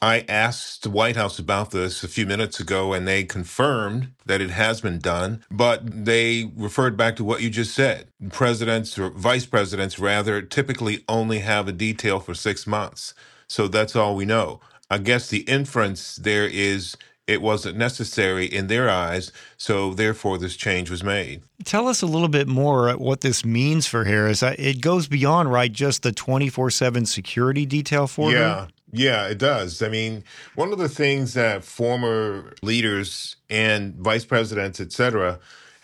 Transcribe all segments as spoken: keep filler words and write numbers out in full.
I asked the White House about this a few minutes ago, and they confirmed that it has been done, but they referred back to what you just said. Presidents, or vice presidents rather, typically only have a detail for six months. So that's all we know. I guess the inference there is it wasn't necessary in their eyes, so therefore this change was made. Tell us a little bit more what this means for Harris. I- It goes beyond, right, just the twenty-four seven security detail for her? Yeah, yeah, it does. I mean, one of the things that former leaders and vice presidents, et cetera,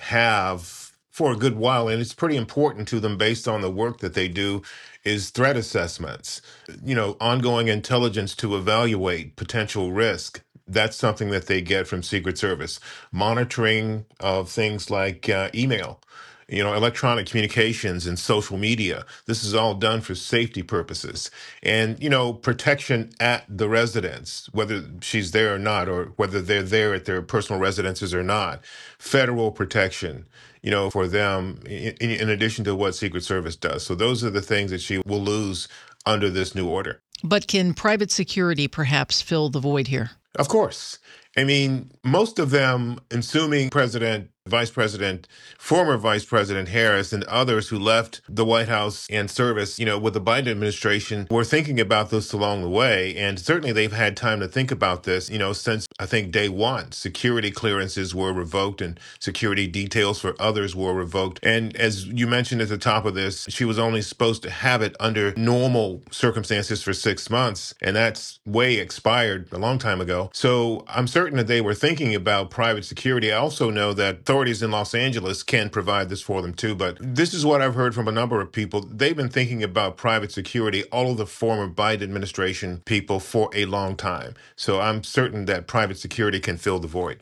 have for a good while, and it's pretty important to them based on the work that they do, is threat assessments. You know, ongoing intelligence to evaluate potential risk. That's something that they get from Secret Service. Monitoring of things like uh, email, you know, electronic communications and social media. This is all done for safety purposes. And, you know, protection at the residence, whether she's there or not, or whether they're there at their personal residences or not. Federal protection, you know, for them, in, in addition to what Secret Service does. So those are the things that she will lose under this new order. But can private security perhaps fill the void here? Of course. I mean, most of them, assuming President, Vice President, former Vice President Harris and others who left the White House and service, you know, with the Biden administration, were thinking about this along the way. And certainly they've had time to think about this, you know, since I think day one. Security clearances were revoked and security details for others were revoked. And as you mentioned at the top of this, she was only supposed to have it under normal circumstances for six months. And that's way expired a long time ago. So I'm certain that they were thinking about private security. I also know that authorities in Los Angeles can provide this for them too. But this is what I've heard from a number of people. They've been thinking about private security, all of the former Biden administration people, for a long time. So I'm certain that private security can fill the void.